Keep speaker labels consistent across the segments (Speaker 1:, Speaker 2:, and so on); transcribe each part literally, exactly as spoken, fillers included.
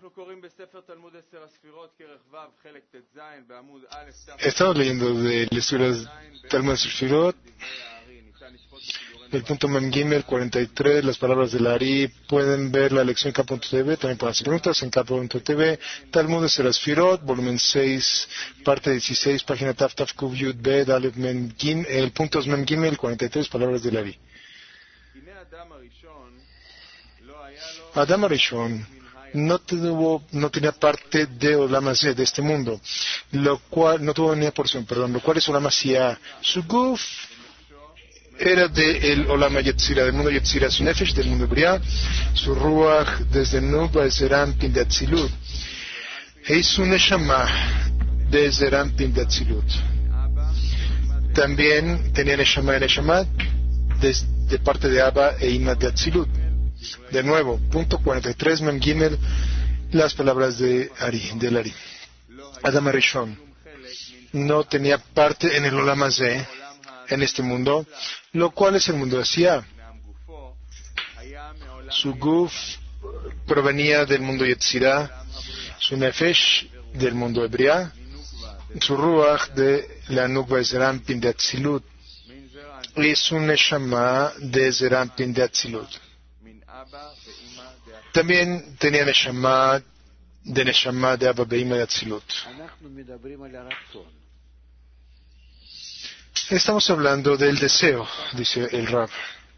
Speaker 1: Estamos leyendo del estudio de Talmud Sefirot, el punto Mem Gimel cuarenta y tres, las palabras del Ari. Pueden ver la lección en K punto T V, también pueden hacer preguntas en K punto T V. Talmud Sefirot, volumen seis, parte dieciséis, página Taf Taf Kuv Yud Bet, Aleph Mem Gimel, el punto es Mem Gimel cuarenta y tres, palabras del Ari. Adam Arishon no tuvo, no tenía parte de Olam Hazeh, de este mundo, lo cual, no tuvo ni porción, perdón, lo cual es Olam Hazeh. Su Guf era del Olam Yetzira, del mundo Yetzira, su Nefesh del mundo Briah, su Ruach desde Nubba, Zerampin de Atzilut, y su Neshama de Zerampin de Atzilut. También tenía Neshama y Neshama de, de parte de Abba e Ima de Atzilut. De nuevo, punto cuarenta y tres, Mem Gimel, las palabras de Ari, del Ari. Adam Arishon no tenía parte en el Olam Hazeh, en este mundo, lo cual es el mundo de Sia. Su Guf provenía del mundo Yetzirah, su Nefesh del mundo de Briah, su Ruach de la Nubba Zerampin de Atzilut, y su Neshama de Zerampin de Atzilut. También tenía Neshama de Neshama de Abba Beima de Atzilut. Estamos hablando del deseo, dice el Rab.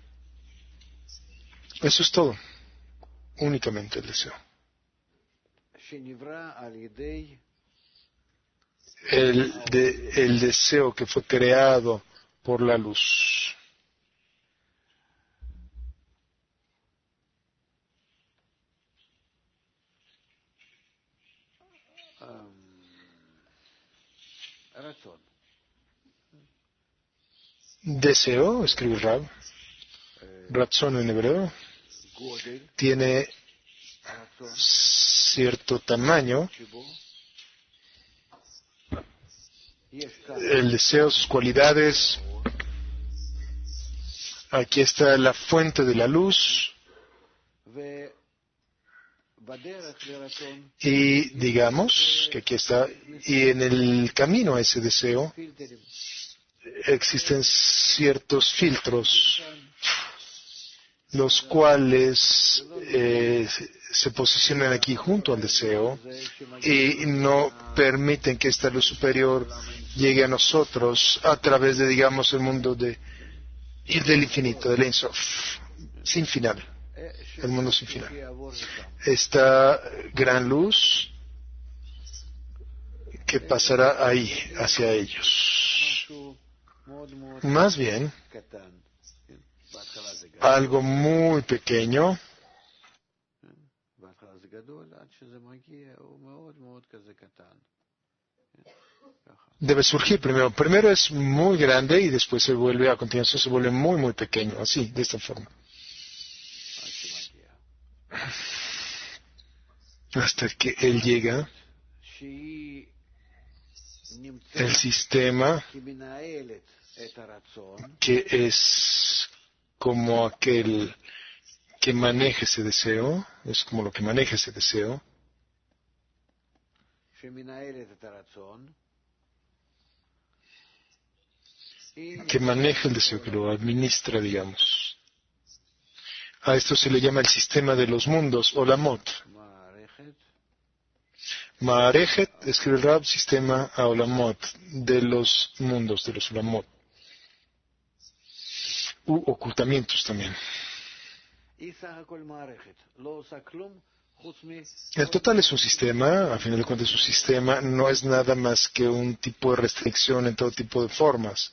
Speaker 1: Eso es todo. Únicamente el deseo. El, de, el deseo que fue creado por la luz. Deseo, escribe Rab, Ratzon en hebreo, tiene cierto tamaño. El deseo, sus cualidades. Aquí está la fuente de la luz. Y digamos que aquí está, y en el camino a ese deseo existen ciertos filtros, los cuales eh, se posicionan aquí junto al deseo y no permiten que esta luz superior llegue a nosotros a través de, digamos, el mundo de, del infinito, del Ein Sof, sin final, el mundo sin final. Esta gran luz que pasará ahí, hacia ellos. Más bien, algo muy pequeño debe surgir primero. Primero es muy grande y después se vuelve, a continuación se vuelve muy, muy pequeño, así, de esta forma. Hasta que él llega, el sistema que es como aquel que maneja ese deseo, es como lo que maneja ese deseo, que maneja el deseo, que lo administra, digamos. A esto se le llama el sistema de los mundos, Olamot. Ma'arejet, escribe el Rab, sistema a Olamot, de los mundos, de los Olamot. U ocultamientos también. El total es un sistema, a final de cuentas un sistema no es nada más que un tipo de restricción en todo tipo de formas.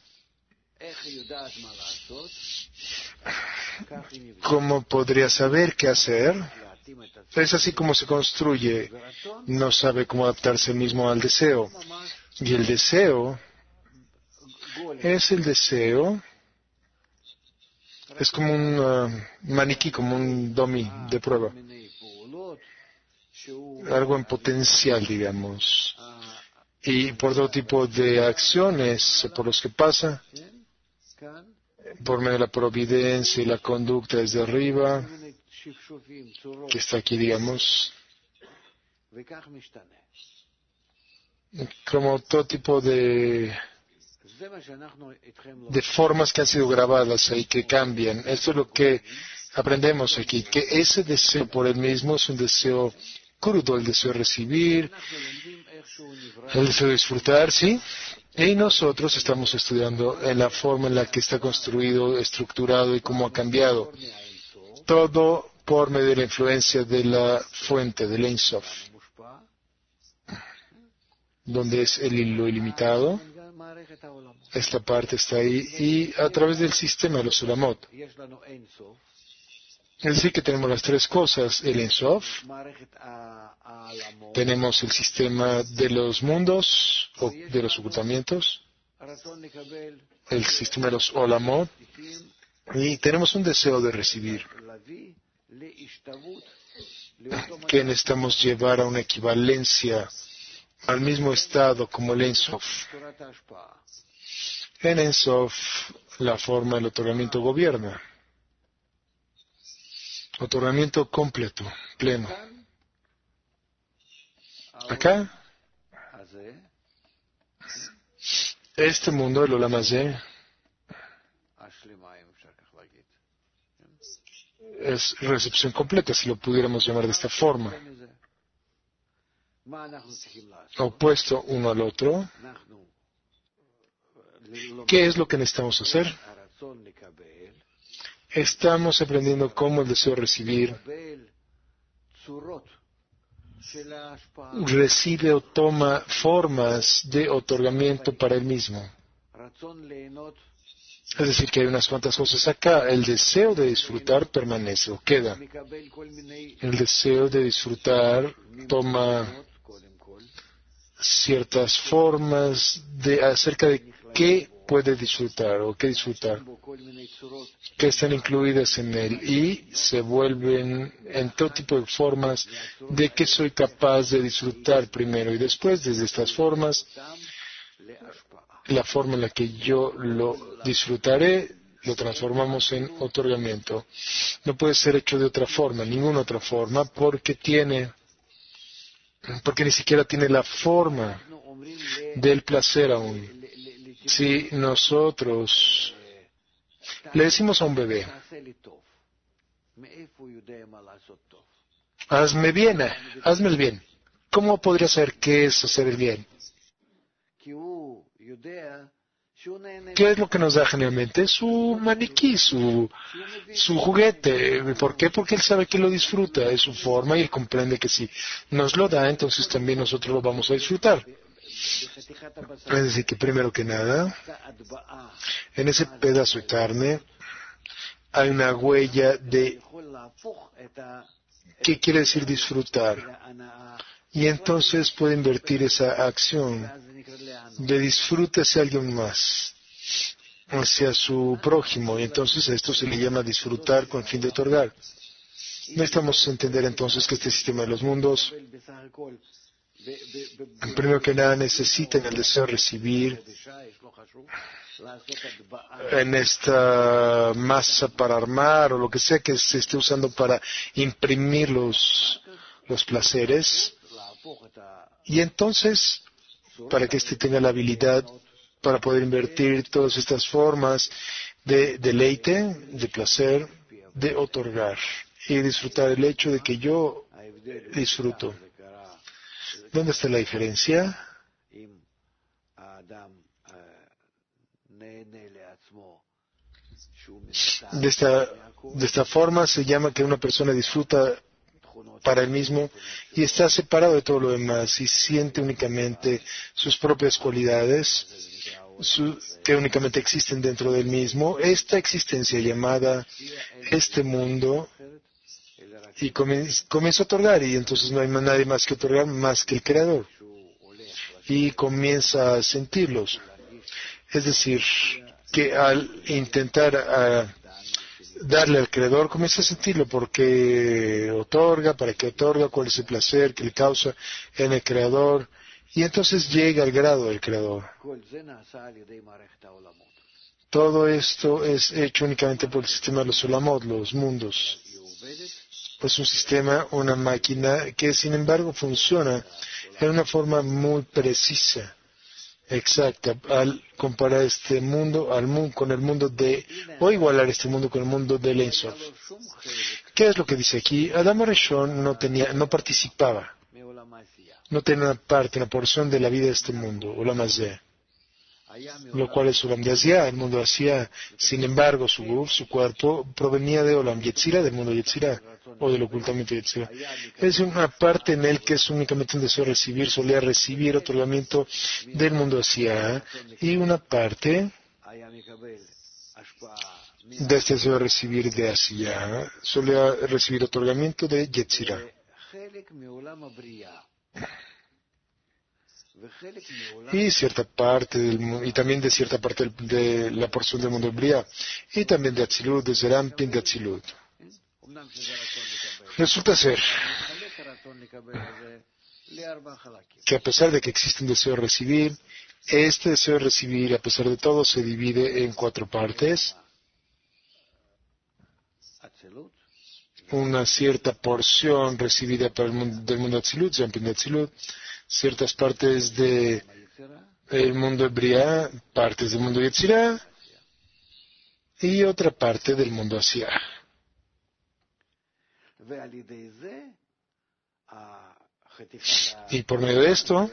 Speaker 1: ¿Cómo podría saber qué hacer? Es así como se construye, no sabe cómo adaptarse mismo al deseo. Y el deseo es el deseo, es como un uh, maniquí, como un dummy de prueba. Algo en potencial, digamos. Y por todo tipo de acciones por los que pasa, por medio de la providencia y la conducta desde arriba, que está aquí, digamos, como todo tipo de, de formas que han sido grabadas ahí, que cambian. Esto es lo que aprendemos aquí, que ese deseo por él mismo es un deseo crudo, el deseo de recibir, el deseo de disfrutar, ¿sí? Y nosotros estamos estudiando en la forma en la que está construido, estructurado y cómo ha cambiado. Todo por medio de la influencia de la fuente, del Ein Sof, donde es el hilo ilimitado. Esta parte está ahí, y a través del sistema de los Sulamot. Es decir, que tenemos las tres cosas, el Ein Sof, tenemos el sistema de los mundos, o de los ocultamientos, el sistema de los Olamot, y tenemos un deseo de recibir, que necesitamos llevar a una equivalencia al mismo estado como el Ein Sof. En Ein Sof, la forma del otorgamiento gobierna. Otorgamiento completo, pleno. Acá, este mundo, el Olam Hazé, es recepción completa, si lo pudiéramos llamar de esta forma. Opuesto uno al otro. ¿Qué es lo que necesitamos hacer? Estamos aprendiendo cómo el deseo de recibir recibe o toma formas de otorgamiento para él mismo. Es decir, que hay unas cuantas cosas acá. El deseo de disfrutar permanece o queda. El deseo de disfrutar toma ciertas formas de acerca de qué puede disfrutar o qué disfrutar, que están incluidas en él, y se vuelven en todo tipo de formas de que soy capaz de disfrutar primero, y después, desde estas formas, la forma en la que yo lo disfrutaré, lo transformamos en otorgamiento. No puede ser hecho de otra forma, ninguna otra forma, porque tiene, porque ni siquiera tiene la forma del placer aún. Si nosotros le decimos a un bebé, hazme bien, hazme el bien, ¿cómo podría saber qué es hacer el bien? ¿Qué es lo que nos da generalmente? Su maniquí, su, su juguete. ¿Por qué? Porque él sabe que lo disfruta, es su forma, y él comprende que si nos lo da, entonces también nosotros lo vamos a disfrutar. Es decir, que primero que nada, en ese pedazo de carne hay una huella de ¿qué quiere decir disfrutar? Y entonces puede invertir esa acción de disfrute hacia alguien más, hacia su prójimo, y entonces a esto se le llama disfrutar con el fin de otorgar. Necesitamos entender entonces que este sistema de los mundos, primero que nada, necesitan el deseo de recibir en esta masa para armar, o lo que sea que se esté usando para imprimir los, los placeres, y entonces para que éste tenga la habilidad para poder invertir todas estas formas de deleite, de placer, de otorgar y disfrutar el hecho de que yo disfruto. ¿Dónde está la diferencia? De esta, de esta forma se llama que una persona disfruta para él mismo y está separado de todo lo demás y siente únicamente sus propias cualidades su, que únicamente existen dentro del mismo. Esta existencia llamada este mundo, y comienza, comienza a otorgar, y entonces no hay nadie más que otorgar más que el Creador, y comienza a sentirlos. Es decir, que al intentar a, darle al Creador, comienza a sentirlo, porque otorga, para qué otorga, cuál es el placer que le causa en el Creador, y entonces llega al grado del Creador. Todo esto es hecho únicamente por el sistema de los Olamot, los mundos. Es un sistema, una máquina que sin embargo funciona en una forma muy precisa, exacta, al comparar este mundo al mundo con el mundo de, o igualar este mundo con el mundo del Ein Sof. ¿Qué es lo que dice aquí? Adam Arishon no tenía, no participaba, no tenía una parte, una porción de la vida de este mundo, Olam Hazeh, lo cual es Olam de Asia, el mundo de Asia. Sin embargo, su guf, su cuerpo, provenía de Olam Yetzirah, del mundo Yetzirah, o del ocultamiento Yetzirah. Es una parte en él que es únicamente un deseo de recibir, solía recibir otorgamiento del mundo Asia, y una parte de este deseo de recibir de Asia, solía recibir otorgamiento de Yetzirah. Y cierta parte del mundo, y también de cierta parte del, de la porción del mundo Briah, y también de Atzilut, de Zerampin, de Atzilut. Resulta ser que a pesar de que existe un deseo de recibir, este deseo de recibir, a pesar de todo, se divide en cuatro partes. Una cierta porción recibida para el mundo, del mundo Atzilut, Zerampin de Atzilut, ciertas partes de el mundo Briah, partes del mundo Yetzirah y otra parte del mundo Asia. Y por medio de esto,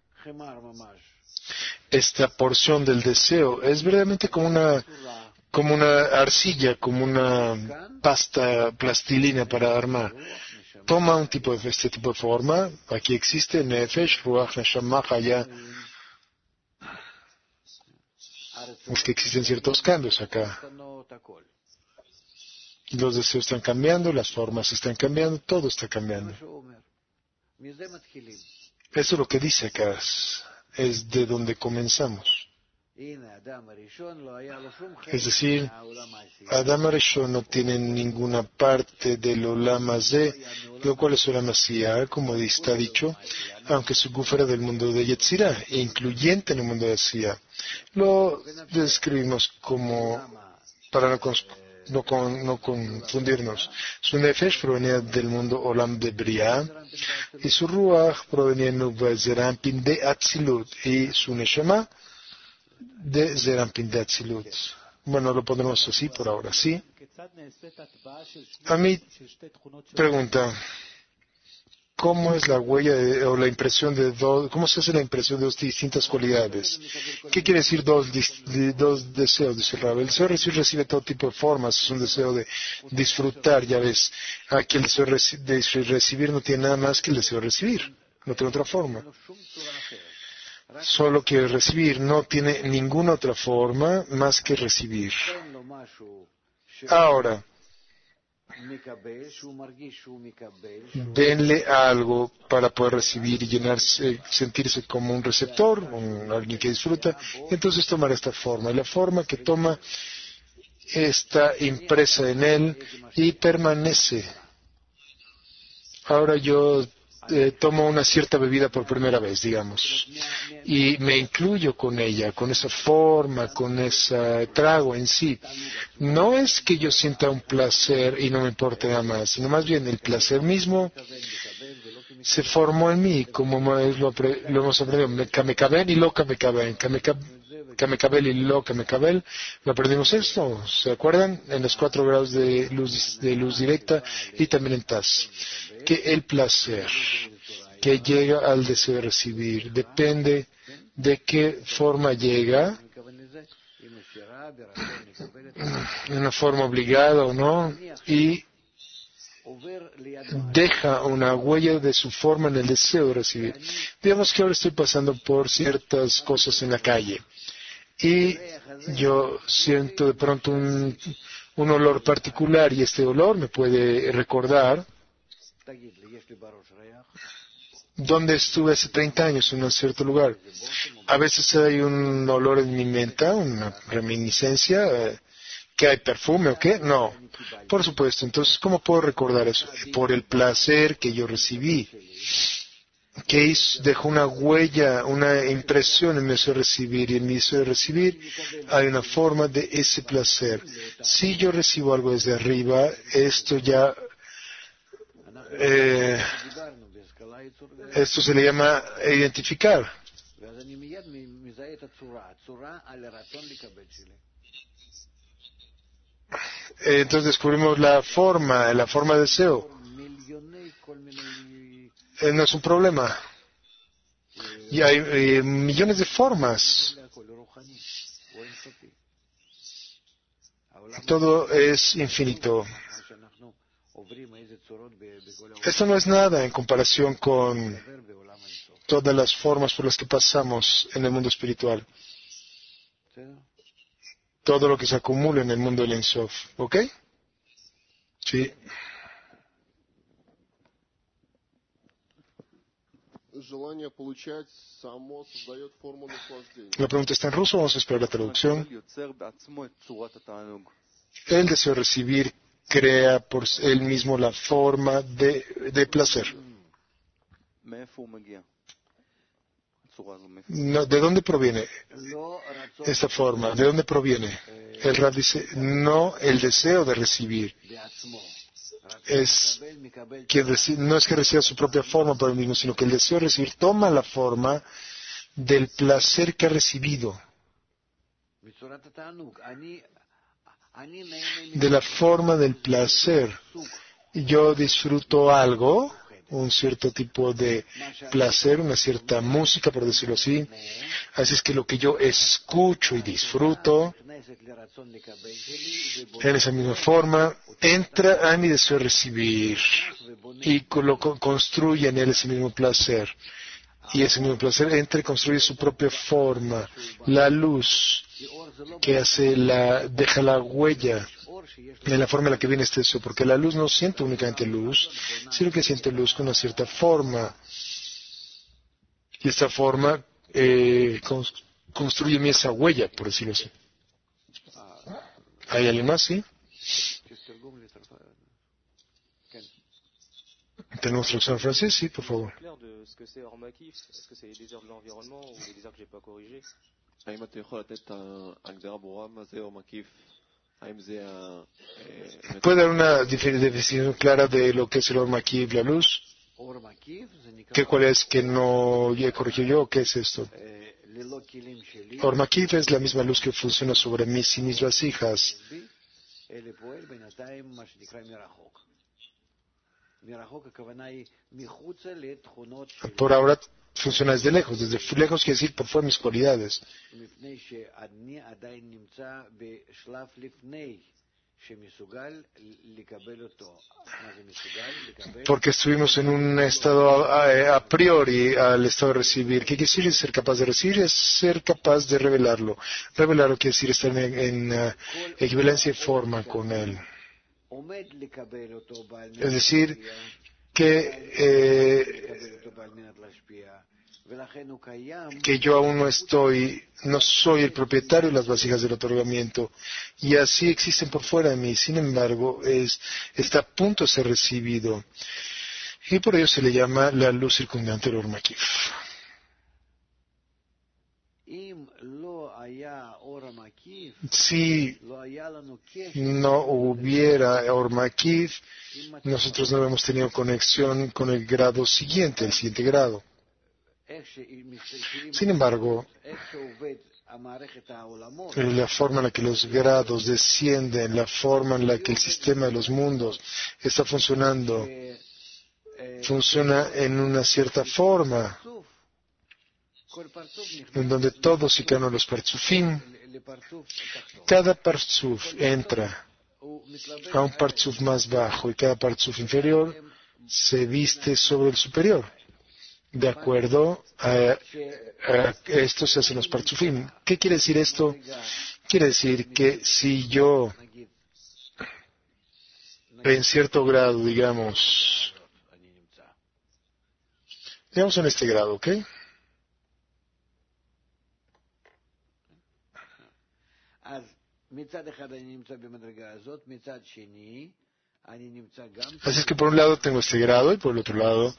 Speaker 1: esta porción del deseo es verdaderamente como una como una arcilla, como una pasta plastilina para armar. Toma un tipo de este tipo de forma. Aquí existe Nefesh, Ruach, Neshama, Haya. Es que existen ciertos cambios acá. Los deseos están cambiando, las formas están cambiando, todo está cambiando. Eso es lo que dice acá. Es de donde comenzamos. Es decir, Adam Arishon no tiene ninguna parte del Olam Hazeh, lo cual es Olam Asiyah, como está dicho, aunque su guf era del mundo de Yetzirah, incluyente en el mundo de Asiyah. Lo describimos como, para no, no, con, no confundirnos, su Nefesh provenía del mundo Olam de Briah, y su Ruach provenía de Zerampin de Atzilut, y su Neshama de Zerampin de Atzilut. Bueno, lo pondremos así por ahora, ¿sí? A mí, pregunta, ¿cómo es la huella de, o la impresión de dos, cómo se hace la impresión de dos distintas cualidades? ¿Qué quiere decir dos, de, dos deseos? Dice Rab. El deseo de recibir recibe todo tipo de formas, es un deseo de disfrutar, ya ves. Aquí el deseo de recibir no tiene nada más que el deseo de recibir, no tiene otra forma. Solo quiere recibir, no tiene ninguna otra forma más que recibir. Ahora, denle algo para poder recibir y llenarse, sentirse como un receptor, un, alguien que disfruta, entonces tomará esta forma. Y la forma que toma está impresa en él y permanece. Ahora yo Eh, tomo una cierta bebida por primera vez, digamos, y me incluyo con ella, con esa forma, con ese trago en sí. No es que yo sienta un placer y no me importe nada más, sino más bien el placer mismo se formó en mí, como lo, lo hemos aprendido, Kamekabel y lo Kamekabel, Kamekabel y lo Kamekabel, lo aprendimos esto, ¿se acuerdan? En los cuatro grados de luz, de luz directa y también en Taz. Que el placer que llega al deseo de recibir depende de qué forma llega, en una forma obligada o no, y deja una huella de su forma en el deseo de recibir. Digamos que ahora estoy pasando por ciertas cosas en la calle y yo siento de pronto un, un olor particular y este olor me puede recordar donde estuve hace treinta años en un cierto lugar. A veces hay un olor en mi mente, una reminiscencia, eh, que hay perfume o qué. No, por supuesto. Entonces, ¿cómo puedo recordar eso? Por el placer que yo recibí, que hizo, dejó una huella, una impresión en mi deseo de recibir, y en mi deseo de recibir hay una forma de ese placer. Si yo recibo algo desde arriba, esto ya eh, esto se le llama identificar. Eh, entonces descubrimos la forma, la forma de deseo. Eh, no es un problema. Y hay eh, millones de formas. Todo es infinito. Esto no es nada en comparación con todas las formas por las que pasamos en el mundo espiritual. Todo lo que se acumula en el mundo del Ein Sof. ¿Ok? Sí. La pregunta está en ruso, vamos a esperar la traducción. El deseo de recibir crea por él mismo la forma de, de placer. No, ¿de dónde proviene esta forma? ¿De dónde proviene? El Rab dice, no el deseo de recibir. Es que reci- no es que reciba su propia forma por él mismo, sino que el deseo de recibir toma la forma del placer que ha recibido. De la forma del placer. Yo disfruto algo, un cierto tipo de placer, una cierta música, por decirlo así. Así es que lo que yo escucho y disfruto, en esa misma forma, entra a mi deseo de recibir y lo construye en él ese mismo placer. Y ese mismo placer entra y construye su propia forma. La luz que hace la, deja la huella en la forma en la que viene este deseo, porque la luz no siente únicamente luz, sino que siente luz con una cierta forma. Y esta forma eh, cons- construye en mí esa huella, por decirlo así. ¿Hay alguien más? ¿Sí? ¿Tenemos traducción en francés? Sí, por favor. ¿Puede dar una dif- definición clara de lo que es el Or Makiv, la luz? ¿Qué cuál es que no he corregido yo? ¿Qué es esto? Or Makiv es la misma luz que funciona sobre mí y mis vasijas. Por ahora funciona desde lejos. Desde lejos quiere decir por fuera de mis cualidades. Porque estuvimos en un estado a, a priori al estado de recibir. ¿Qué quiere decir ser capaz de recibir? Es ser capaz de revelarlo. Revelarlo quiere decir estar en, en uh, equivalencia y forma con él. Es decir, que, eh, que yo aún no estoy, no soy el propietario de las vasijas del otorgamiento, y así existen por fuera de mí. Sin embargo, es, está a punto de ser recibido, y por ello se le llama la luz circundante del Or Makiv. Si no hubiera Or Makiv, nosotros no hemos tenido conexión con el grado siguiente, el siguiente grado. Sin embargo, la forma en la que los grados descienden, la forma en la que el sistema de los mundos está funcionando, funciona en una cierta forma, en donde todos y cada uno de los partzufim, cada partzuf entra a un partzuf más bajo y cada partzuf inferior se viste sobre el superior. De acuerdo a, a esto se hacen los partzufim. ¿Qué quiere decir esto? Quiere decir que si yo, en cierto grado, digamos, digamos en este grado, ¿ok? Así es que por un lado tengo este grado y por el otro lado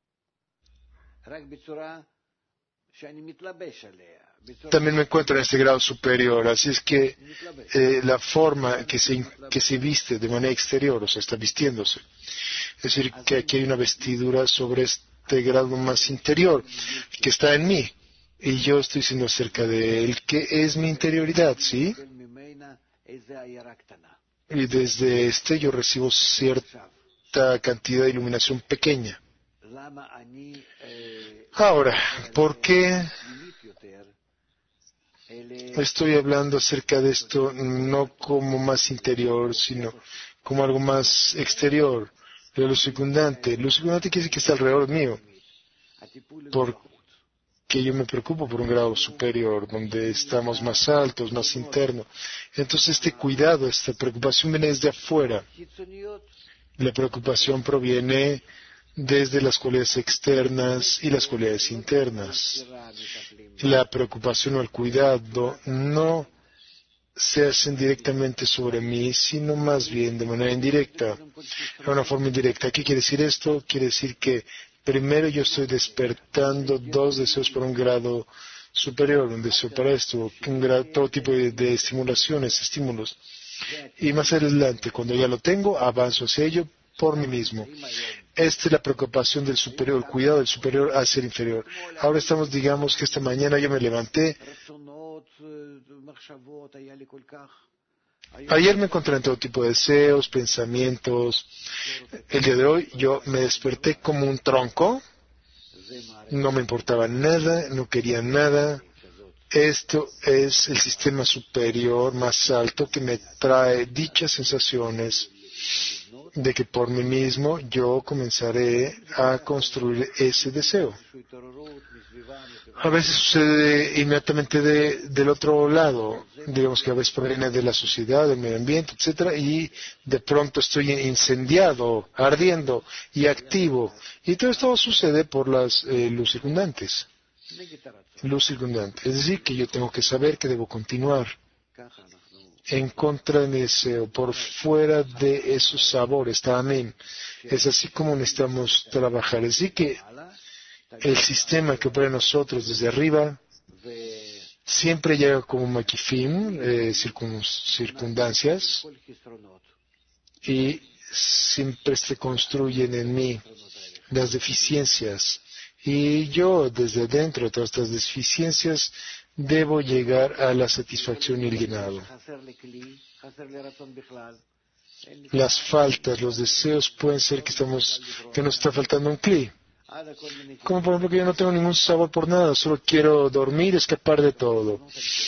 Speaker 1: también me encuentro en este grado superior. Así es que eh, la forma que se, que se viste de manera exterior, o sea, está vistiéndose, Es decir, que aquí hay una vestidura sobre este grado más interior que está en mí. Y yo estoy diciendo acerca de él, que es mi interioridad, ¿sí? Y desde este yo recibo cierta cantidad de iluminación pequeña. Ahora, ¿por qué estoy hablando acerca de esto no como más interior, sino como algo más exterior? De lo circundante. Lo circundante quiere decir que está alrededor mío. Porque yo me preocupo por un grado superior, donde estamos más altos, más internos. Entonces este cuidado, esta preocupación viene desde afuera. La preocupación proviene desde las cualidades externas y las cualidades internas. La preocupación o el cuidado no se hacen directamente sobre mí, sino más bien de manera indirecta, de una forma indirecta. ¿Qué quiere decir esto? Quiere decir que primero yo estoy despertando dos deseos por un grado superior, un deseo para esto, un grado, todo tipo de, de estimulaciones, estímulos. Y más adelante, cuando ya lo tengo, avanzo hacia ello por mí mismo. Esta es la preocupación del superior, el cuidado del superior hacia el inferior. Ahora estamos, digamos que esta mañana yo me levanté. Ayer me encontré en todo tipo de deseos, pensamientos. El día de hoy yo me desperté como un tronco. No me importaba nada, no quería nada. Esto es el sistema superior más alto que me trae dichas sensaciones de que por mí mismo yo comenzaré a construir ese deseo. A veces sucede inmediatamente de, del otro lado, digamos que a veces proviene de la sociedad, del medio ambiente, etcétera, y de pronto estoy incendiado, ardiendo y activo. Y todo esto sucede por las eh, luz circundantes. Luz circundante. Es decir, que yo tengo que saber que debo continuar en contra de mi deseo, por fuera de esos sabores, también. Es así como necesitamos trabajar. Es decir, que el sistema que opera en nosotros desde arriba siempre llega como maquifim, eh, circun, circundancias, y siempre se construyen en mí las deficiencias. Y yo, desde dentro de todas estas deficiencias, debo llegar a la satisfacción y el llenado. Las faltas, los deseos pueden ser que estamos, que nos está faltando un cli. Como por ejemplo que yo no tengo ningún sabor por nada, solo quiero dormir, escapar de todo.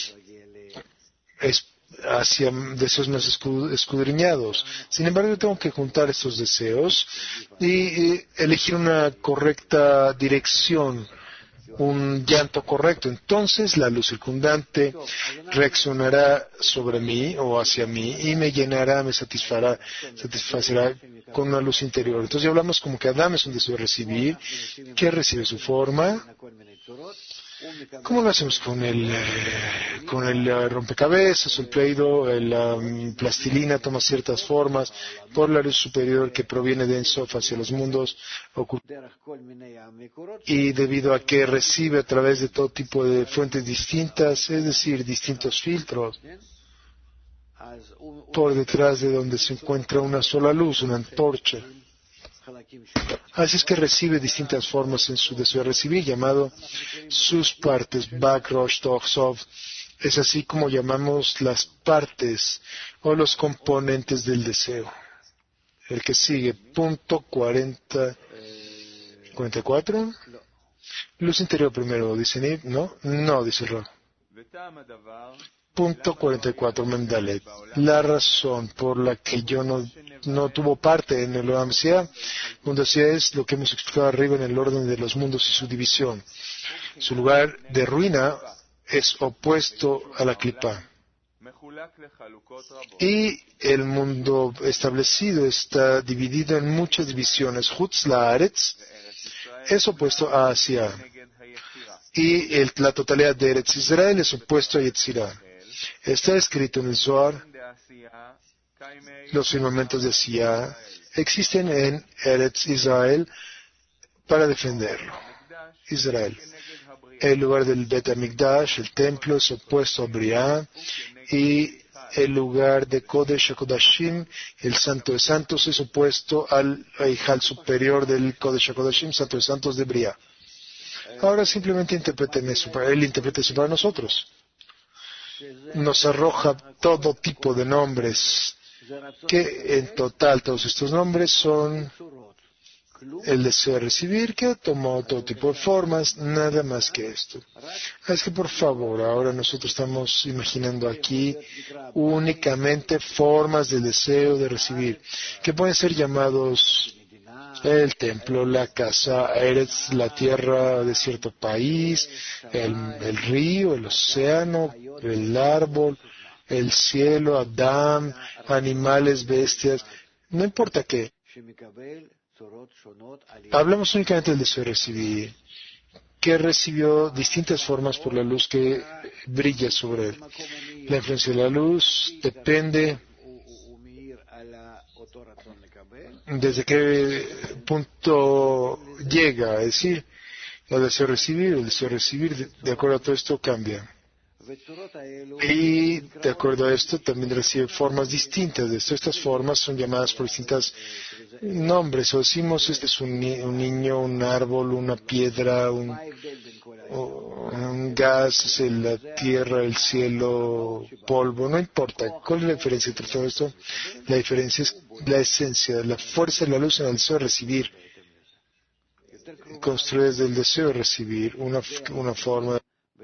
Speaker 1: Es hacia deseos más escudriñados. Sin embargo, yo tengo que juntar estos deseos y, y elegir una correcta dirección, un llanto correcto. Entonces la luz circundante reaccionará sobre mí o hacia mí y me llenará, me satisfará, satisfacerá con una luz interior. Entonces ya hablamos como que Adán es un deseo de recibir, que recibe su forma. ¿Cómo lo hacemos con el, eh, con el uh, rompecabezas, el Play-Doh, la um, plastilina toma ciertas formas por la luz superior que proviene de Ensof hacia los mundos ocultos y debido a que recibe a través de todo tipo de fuentes distintas, es decir, distintos filtros, por detrás de donde se encuentra una sola luz, una antorcha. Así es que recibe distintas formas en su deseo de recibir, llamado sus partes, Bakrosh, Tochsov. Es así como llamamos las partes o los componentes del deseo. El que sigue, punto cuarenta, cuarenta y cuatro. Luz interior primero, dice Nib, ¿no? No, dice el Rab. Punto cuarenta y cuatro, Mendalet. La razón por la que yo no, no tuvo parte en el Olam Sea, cuando sea es lo que hemos explicado arriba en el orden de los mundos y su división. Su lugar de ruina es opuesto a la Klipa. Y el mundo establecido está dividido en muchas divisiones. Hutz Laaretz es opuesto a Asia. Y el, la totalidad de Eretz Israel es opuesto a Yetzirah. Está escrito en el Zohar, los firmamentos de Asia existen en Eretz Israel para defenderlo. Israel. El lugar del Bet HaMikdash, el templo, es opuesto a Briah y el lugar de Kodesh HaKodashim, el Santo de Santos, es opuesto al Eijal superior del Kodesh HaKodashim, Santo de Santos de Briah. Ahora simplemente interpreten eso, él interpreta eso para nosotros. Nos arroja todo tipo de nombres, que en total todos estos nombres son el deseo de recibir, que tomó todo tipo de formas, nada más que esto. Es que por favor, ahora nosotros estamos imaginando aquí únicamente formas del deseo de recibir, que pueden ser llamados el templo, la casa, Eretz, la tierra de cierto país, el, el río, el océano, el árbol, el cielo, Adán, animales, bestias, no importa qué. Hablamos únicamente del deseo de recibir, que recibió distintas formas por la luz que brilla sobre él. La influencia de la luz depende desde qué punto llega, es decir, el deseo de recibir, el deseo de recibir, de, de acuerdo a todo esto cambia. Y de acuerdo a esto también recibe formas distintas de esto. Estas formas son llamadas por distintos nombres. O decimos, este es un, ni- un niño, un árbol, una piedra, un, un gas, es la tierra, el cielo, polvo, no importa. ¿Cuál es la diferencia entre todo esto? La diferencia es la esencia, la fuerza de la luz en el deseo de recibir. Construye desde el deseo de recibir una, una forma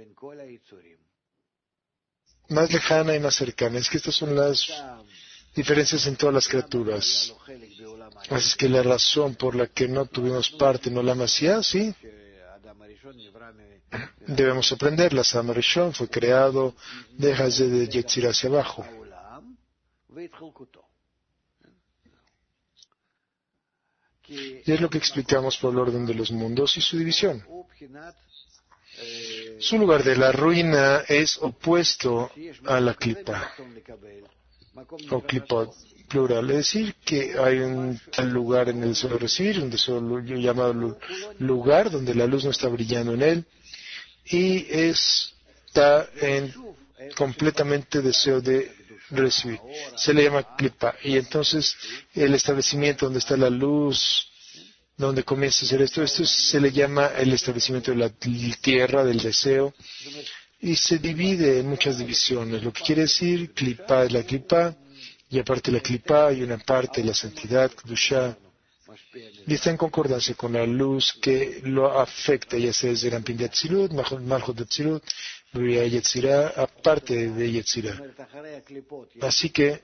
Speaker 1: más lejana y más cercana. Es que estas son las diferencias en todas las criaturas. Así es que la razón por la que no tuvimos parte en Olam Asiá, sí, debemos aprenderla. Adam Rishon fue creado de Hazé de Yetzirah hacia abajo. Y es lo que explicamos por el orden de los mundos y su división. Su lugar de la ruina es opuesto a la clipa, o clipa plural, es decir, que hay un tal lugar en el deseo de recibir, un deseo llamado lu- lugar donde la luz no está brillando en él, y está en completamente deseo de recibir. Se le llama clipa, y entonces el establecimiento donde está la luz, donde comienza a ser esto, esto se le llama el establecimiento de la tierra, del deseo, y se divide en muchas divisiones, lo que quiere decir, clipa es la clipa, y aparte de la clipa hay una parte de la santidad, Kedusha, y está en concordancia con la luz que lo afecta, ya sea desde Rampin de Atzilut, Malchut de Atzilut, Briah Yetzirah, aparte de Yetzirah. Así que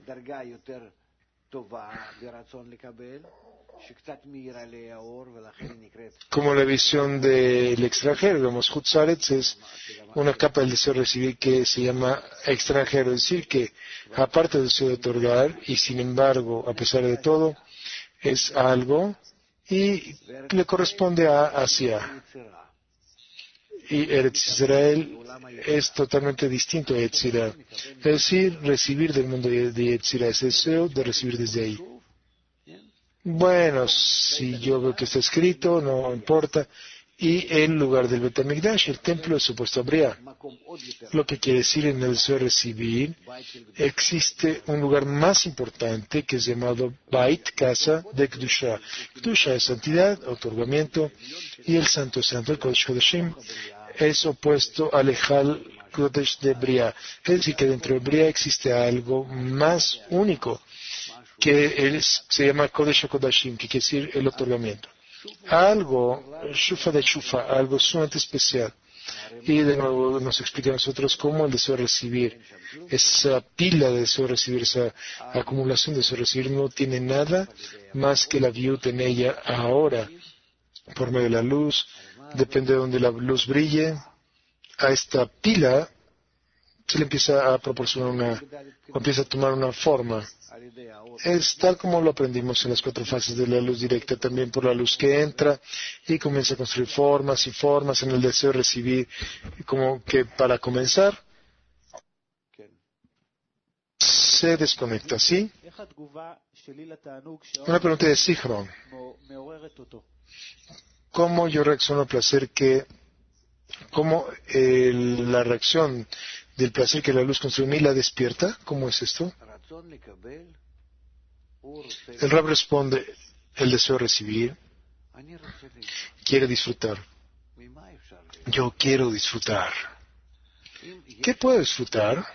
Speaker 1: como la visión del extranjero, digamos, Hutzaretz es una capa del deseo de recibir que se llama extranjero, es decir, que aparte del deseo de otorgar, y sin embargo, a pesar de todo, es algo y le corresponde a Asia. Y Eretz Israel es totalmente distinto a Yetzirah, es decir, recibir del mundo de Yetzirah, ese deseo de recibir desde ahí. Bueno, si yo veo que está escrito, no importa. Y el lugar del Bet HaMikdash, el templo, es supuesto a Briah. Lo que quiere decir en el deseo de recibir, existe un lugar más importante que es llamado Bait, casa de Kedusha. Kedusha es santidad, otorgamiento, y el santo santo, el Kodesh Kodeshim, es opuesto al Ejal Kodesh de Briah. Es decir, que dentro de Briah existe algo más único, que es, se llama Kodesh HaKodashim, que quiere decir el otorgamiento. Algo, Shufa de Shufa, algo sumamente especial. Y de nuevo nos explica a nosotros cómo el deseo de recibir, esa pila de deseo de recibir, esa acumulación de deseo de recibir, no tiene nada más que la viud en ella ahora, por medio de la luz, depende de donde la luz brille, a esta pila se le empieza a proporcionar una, o empieza a tomar una forma. Es tal como lo aprendimos en las cuatro fases de la luz directa, también por la luz que entra y comienza a construir formas y formas en el deseo de recibir, como que para comenzar se desconecta, ¿sí? Una pregunta de Sichron. ¿Cómo yo reacciono al placer que, cómo eh, la reacción del placer que la luz construye en mí la despierta. ¿Cómo es esto? El Rab responde, el deseo de recibir, quiere disfrutar. Yo quiero disfrutar. ¿Qué puedo disfrutar?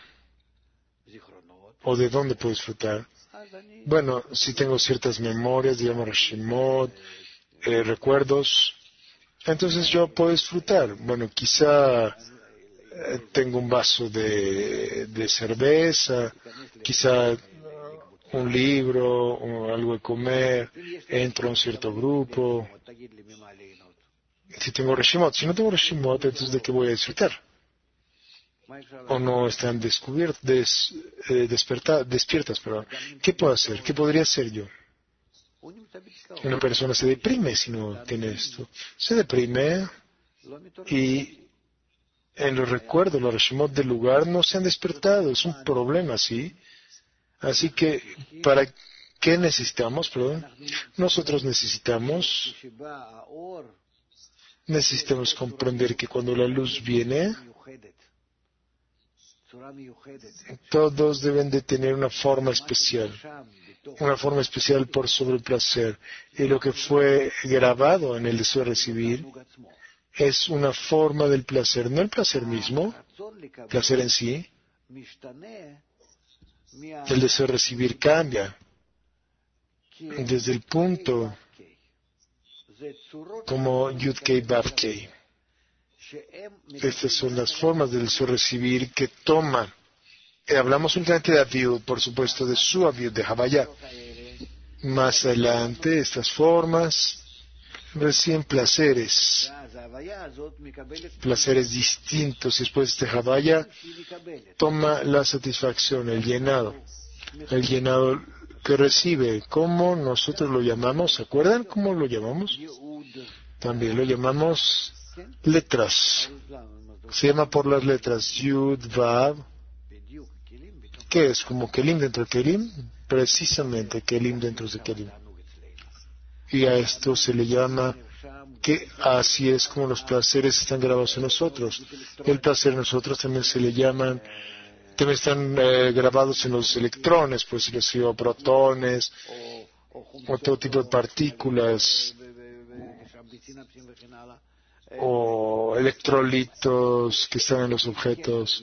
Speaker 1: ¿O de dónde puedo disfrutar? Bueno, si tengo ciertas memorias, digamos Reshimot, eh, recuerdos, entonces yo puedo disfrutar. Bueno, quizá eh, tengo un vaso de, de cerveza, quizá un libro, o algo de comer, entro a un cierto grupo. Si tengo Reshimot, si no tengo Reshimot, entonces ¿de qué voy a disfrutar? O no están descubiertas, des, eh, desperta, despiertas, perdón. ¿Qué puedo hacer? ¿Qué podría hacer yo? Una persona se deprime si no tiene esto. Se deprime y en los recuerdos, los Reshimot del lugar no se han despertado. Es un problema, ¿sí? Así que, ¿para qué necesitamos? Perdón. Nosotros necesitamos, necesitamos comprender que cuando la luz viene, todos deben de tener una forma especial, una forma especial por sobre el placer. Y lo que fue grabado en el deseo de recibir es una forma del placer, no el placer mismo, placer en sí. El deseo de recibir cambia desde el punto como Yud-Kei Vav-Kei. Estas son las formas del deseo de recibir que toman. Eh, hablamos únicamente de Aviud, por supuesto, de su Aviud, de Havaya. Más adelante, estas formas reciben placeres, placeres distintos. Y después de este Havaya, toma la satisfacción, el llenado, el llenado que recibe. ¿Cómo nosotros lo llamamos? ¿Se acuerdan cómo lo llamamos? También lo llamamos letras. Se llama por las letras Yud, Vav. ¿Qué es? ¿Como Kelim dentro de Kelim? Precisamente Kelim dentro de Kelim. Y a esto se le llama que así es como los placeres están grabados en nosotros. El placer en nosotros también se le llaman, también están eh, grabados en los electrones, pues se les llama protones, o todo tipo de partículas, o electrolitos que están en los objetos,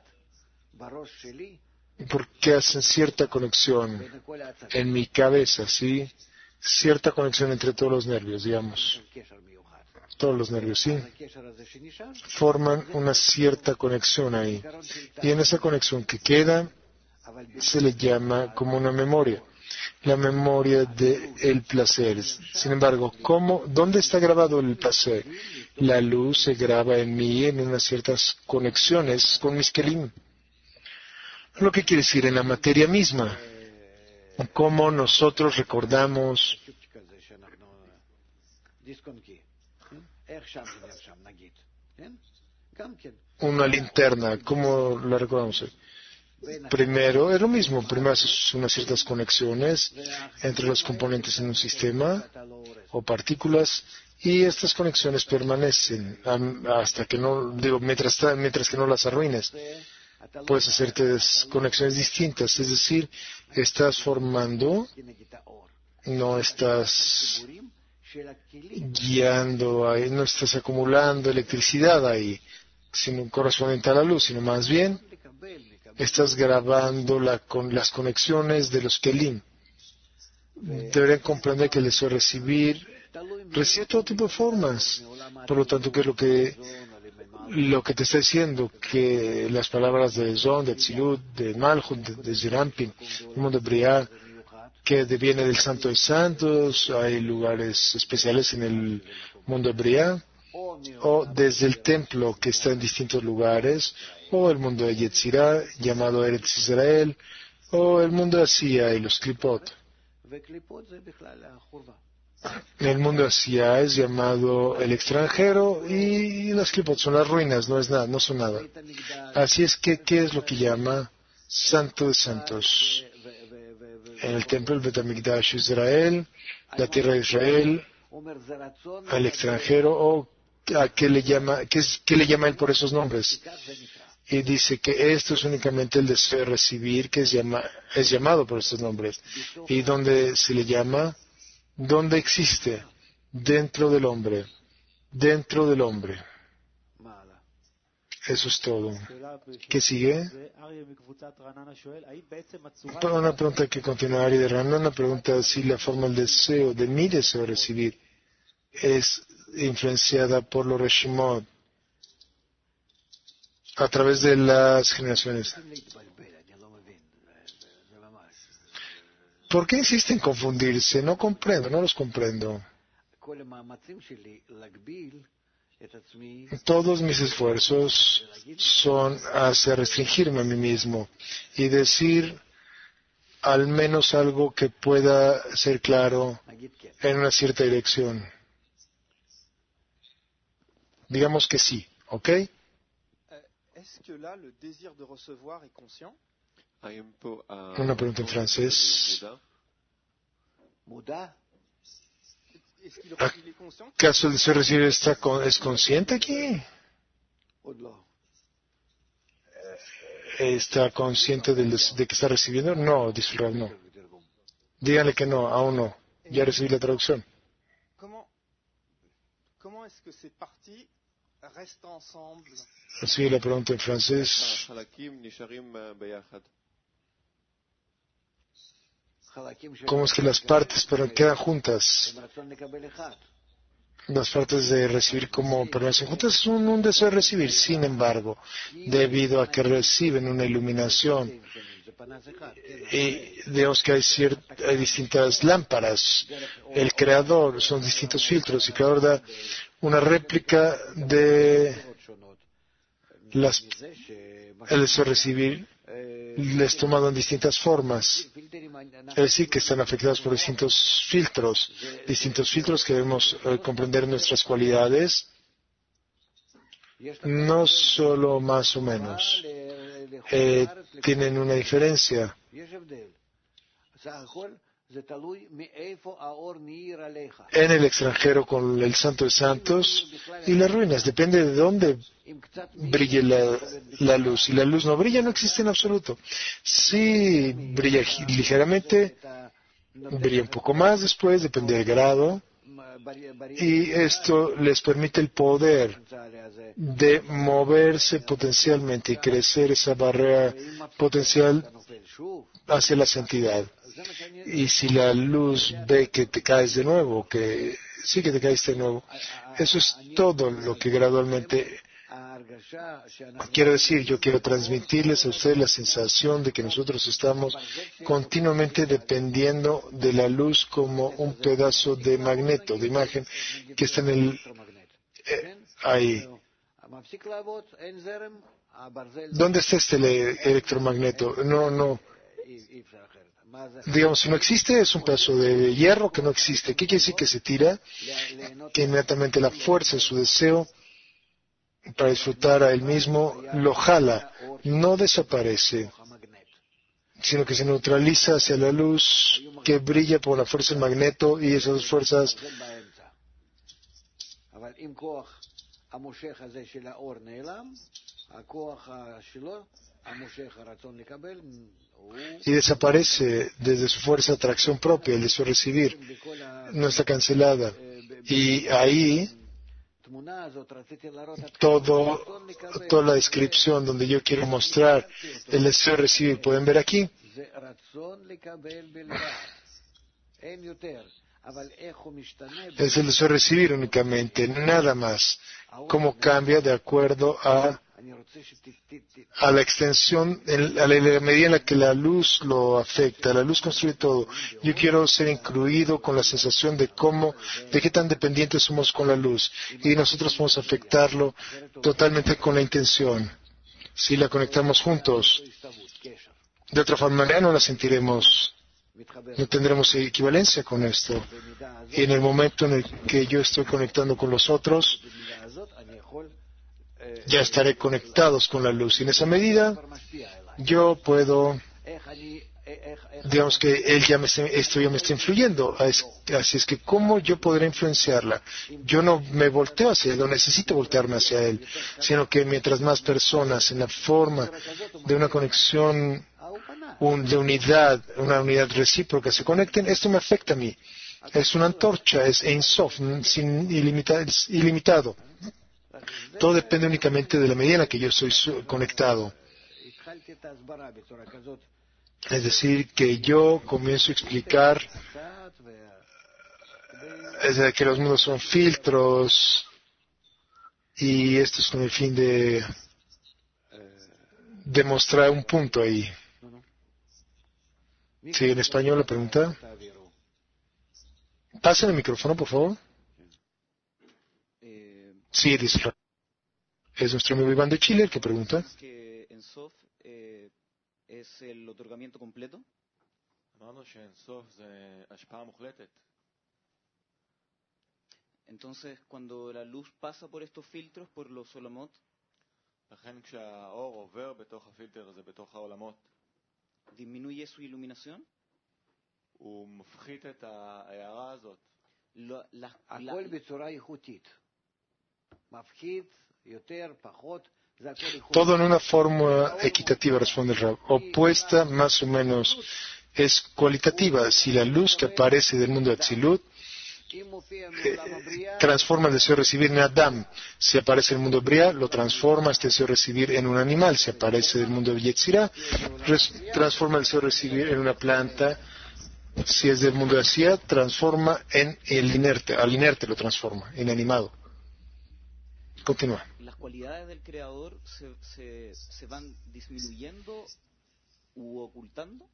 Speaker 1: porque hacen cierta conexión en mi cabeza, ¿sí? Cierta conexión entre todos los nervios, digamos. Todos los nervios, sí. Forman una cierta conexión ahí. Y en esa conexión que queda, se le llama como una memoria. La memoria del placer. Sin embargo, ¿cómo, ¿dónde está grabado el placer? La luz se graba en mí en unas ciertas conexiones con mis kelim. Lo que quiere decir en la materia misma. Cómo nosotros recordamos una linterna, ¿cómo la recordamos? Primero, es lo mismo, primero haces unas ciertas conexiones entre los componentes en un sistema o partículas y estas conexiones permanecen hasta que no, digo, mientras, mientras que no las arruines. Puedes hacerte conexiones distintas, es decir, estás formando, no estás guiando ahí, no estás acumulando electricidad ahí, sino correspondiente a la luz, sino más bien estás grabando la, con las conexiones de los kelim. Deberían comprender que el deseo de recibir recibe todo tipo de formas. Por lo tanto, ¿qué es lo que lo que te está diciendo? Que las palabras de Zon, de Tzilut, de Malchut, de, de Zerampin, el mundo de Briah, que viene del Santo de Santos, hay lugares especiales en el mundo de Briah, o desde el templo que está en distintos lugares, o el mundo de Yetzirah, llamado Eretz Israel, o el mundo de Asia y los Klipot. El mundo de Asia es llamado el extranjero y las Klipot son las ruinas, no es nada, no son nada. Así es que, ¿qué es lo que llama Santo de Santos? En el templo, el Bet HaMikdash Israel, la tierra de Israel, al extranjero, o ¿a qué le llama, qué, es, qué le llama él por esos nombres? y dice que esto es únicamente el deseo de recibir, que es, llama, es llamado por estos nombres. ¿Y dónde se le llama? ¿Dónde existe? Dentro del hombre. Dentro del hombre. Eso es todo. ¿Qué sigue? Una pregunta que continúa Ari de Rana, una pregunta si la forma del deseo, de mi deseo de recibir, es influenciada por los Reshimot a través de las generaciones. ¿Por qué insisten en confundirse? No comprendo, no los comprendo. Todos mis esfuerzos son hacia restringirme a mí mismo y decir al menos algo que pueda ser claro en una cierta dirección. Digamos que sí, ¿ok? Una pregunta en francés. ¿Acaso el deseo de recibir está con, es consciente aquí? ¿Está consciente del, de que está recibiendo? No, dice el Rab, no. Díganle que no, aún no. Ya recibí la traducción. Sigue la pregunta en francés. ¿Cómo es que las partes pero quedan juntas? Las partes de recibir como permanecen juntas es un, un deseo de recibir. Sin embargo, debido a que reciben una iluminación y vemos que hay, ciert- hay distintas lámparas, el creador son distintos filtros, y el creador da una réplica de las, el deseo de recibir les tomado en distintas formas. Es decir, que están afectados por distintos filtros, distintos filtros que debemos eh, comprender nuestras cualidades, no solo más o menos, eh, tienen una diferencia. En el extranjero con el Santo de Santos y las ruinas, depende de dónde brille la, la luz. Si la luz no brilla, no existe en absoluto. Si brilla ligeramente, brilla un poco más después, depende del grado. Y esto les permite el poder de moverse potencialmente y crecer esa barrera potencial hacia la santidad. Y si la luz ve que te caes de nuevo, que sí que te caíste de nuevo, eso es todo lo que gradualmente quiero decir. Yo quiero transmitirles a ustedes la sensación de que nosotros estamos continuamente dependiendo de la luz como un pedazo de magneto, de imagen que está en el eh, ahí. ¿Dónde está este ele- electromagneto? No, no. Digamos, si no existe, es un pedazo de hierro que no existe. ¿Qué quiere decir que se tira? Que inmediatamente la fuerza de su deseo para disfrutar a él mismo lo jala, no desaparece, sino que se neutraliza hacia la luz que brilla por la fuerza del magneto, y esas dos fuerzas y desaparece desde su fuerza de atracción propia, el deseo de recibir, no está cancelada. Y ahí todo, toda la descripción donde yo quiero mostrar el deseo de recibir, pueden ver aquí, es el deseo de recibir únicamente, nada más. Cómo cambia de acuerdo a a la extensión, a la medida en la que la luz lo afecta. La luz construye todo. Yo quiero ser incluido con la sensación de cómo, de qué tan dependientes somos con la luz. Y nosotros podemos afectarlo totalmente con la intención. Si la conectamos juntos, de otra manera no la sentiremos, no tendremos equivalencia con esto. Y en el momento en el que yo estoy conectando con los otros, ya estaré conectados con la luz. Y en esa medida, yo puedo digamos que él ya me está, esto ya me está influyendo, así es que ¿cómo yo podré influenciarla? Yo no me volteo hacia él, no necesito voltearme hacia él, sino que mientras más personas en la forma de una conexión, un, de unidad, una unidad recíproca se conecten, esto me afecta a mí. Es una antorcha, es Ein Sof, sin ilimitado, ilimitado. Todo depende únicamente de la medida en la que yo soy conectado. Es decir, que yo comienzo a explicar es decir, que los mundos son filtros y esto es con el fin de demostrar un punto ahí. Sí, en español la pregunta. Pasen el micrófono, por favor. Sí, dice. Es nuestro amigo Iván de Chile el que pregunta.
Speaker 2: Que en Sof eh, es el otorgamiento completo. Entonces, cuando la luz pasa por estos filtros, por los Olamot, disminuye su iluminación. Lo, la, la,
Speaker 1: Todo en una forma equitativa, responde el Rab. Opuesta, más o menos, es cualitativa. Si la luz que aparece del mundo de Atzilut eh, transforma el deseo de recibir en Adam. Si aparece en el mundo de Briah, lo transforma este deseo de recibir en un animal. Si aparece del mundo de Yetzirah, transforma el deseo de recibir en una planta. Si es del mundo de Asiya, transforma en el inerte, al inerte lo transforma, en animado. Continúa.
Speaker 2: Las cualidades del creador se, se, se van disminuyendo u ocultando.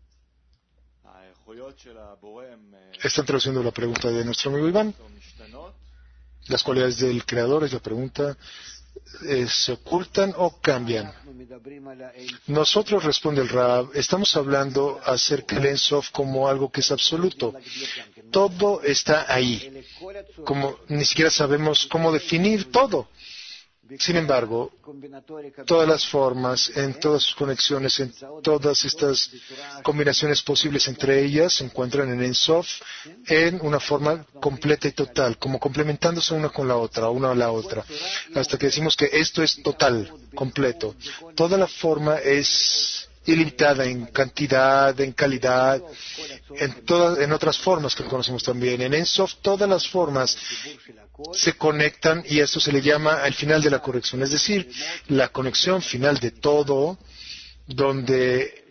Speaker 1: Están traduciendo la pregunta de nuestro amigo Iván. Las cualidades del creador, es la pregunta, eh, ¿se ocultan o cambian? Nosotros, responde el Rab, estamos hablando acerca del Ein Sof como algo que es absoluto. Todo está ahí. Como ni siquiera sabemos cómo definir todo. Sin embargo, todas las formas, en todas sus conexiones, en todas estas combinaciones posibles entre ellas, se encuentran en Ein Sof en una forma completa y total, como complementándose una con la otra, una a la otra, hasta que decimos que esto es total, completo. Toda la forma es ilimitada en cantidad, en calidad, en, todas, en otras formas que conocemos también. En Ein Sof todas las formas se conectan y esto se le llama el final de la corrección, es decir, la conexión final de todo, donde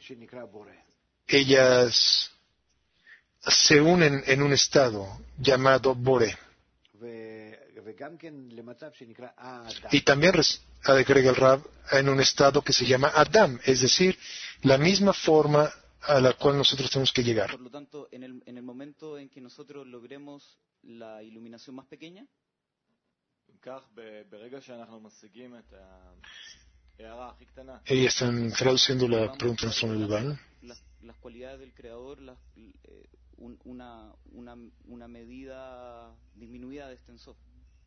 Speaker 1: ellas se unen en un estado llamado Bore. Y también agrega el Rab en un estado que se llama Adam, es decir, la misma forma a la cual nosotros tenemos que llegar.
Speaker 2: Por lo tanto, en el, en el momento en que nosotros logremos la iluminación más pequeña,
Speaker 1: y están traduciendo la pregunta de nuestro amigo Iván.
Speaker 2: Las, las cualidades del creador, las, eh, un, una, una, una medida disminuida de este Ein Sof.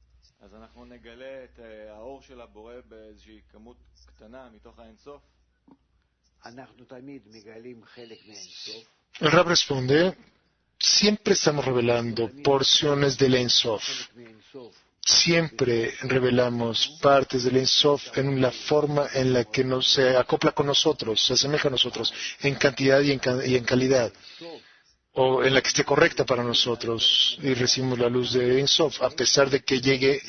Speaker 1: El Rab responde, siempre estamos revelando porciones del Ein Sof. Siempre revelamos partes del Ein Sof en la forma en la que nos, se acopla con nosotros, se asemeja a nosotros, en cantidad y en, y en calidad, o en la que esté correcta para nosotros, y recibimos la luz de Ein Sof, a pesar de que llegue